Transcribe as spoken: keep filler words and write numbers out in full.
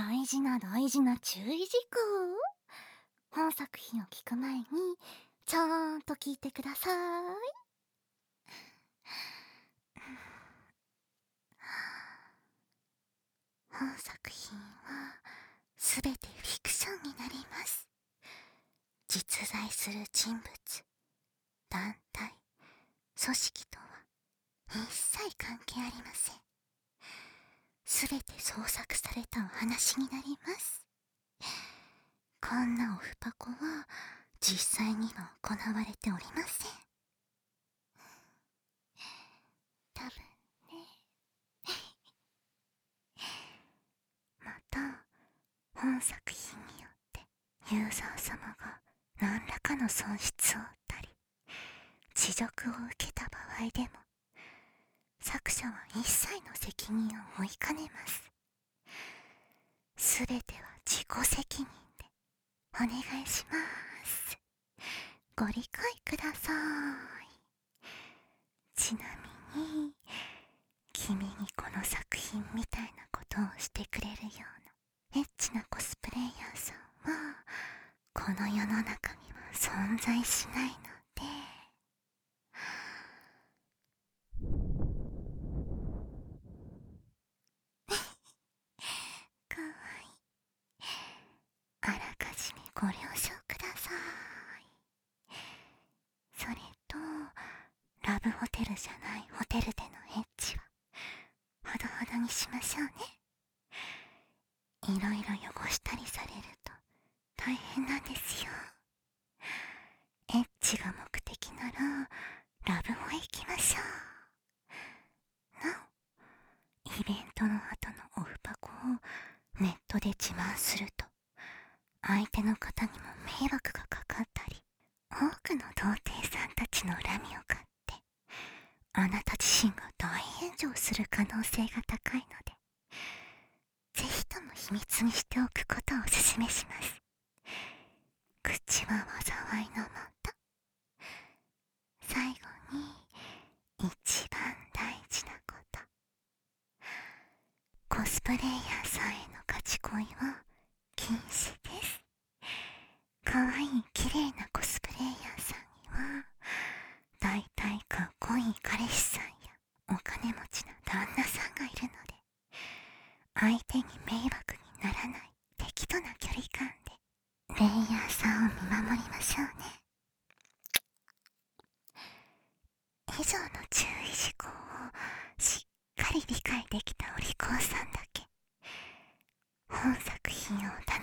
大事な大事な注意事項。本作品を聞く前にちゃんと聞いてください。本作品はすべてフィクションになります。実在する人物、団体、組織とは一切関係ありません。すべて創作されたお話になります。こんなオフパコは実際には行われておりません。多分ね。また、本作品によってユーザー様が何らかの損失を負ったり、恥辱を受けた場合でも、作者は一切の責任を負いかねます。すべては自己責任でお願いします。ご理解ください。ちなみに、君にこの作品みたいなことをしてくれるようなエッチなコスプレイヤーさんはこの世の中には存在しないので。かわいい。あらかじめご了承ください。それと、ラブホテルじゃないホテルでのエッチはほどほどにしましょうね。いろいろ汚したりされると大変なんですよ。エッチが目的ならラブホへ行きましょう。なお、イベントの後のオフパコをネットで自慢すると相手の方にも迷惑がかかったり、多くの童貞さんたちの恨みを買ってあなた自身が大炎上する可能性が高いので、ぜひとも秘密にしておくことをお勧めします。口は災いのもと。最後に一番大事なこと、コスプレイヤーさんへのガチ恋は禁止です。かわいい綺麗なコスプレイヤーさんにはだいたいかっこいい彼氏さんやお金持ちな旦那さんがいるので、相手に迷惑にならない適度な距離感でレイヤーさんを見守りましょうね。以上の注意事項をしっかり理解できたお利口さんだけ本作品を楽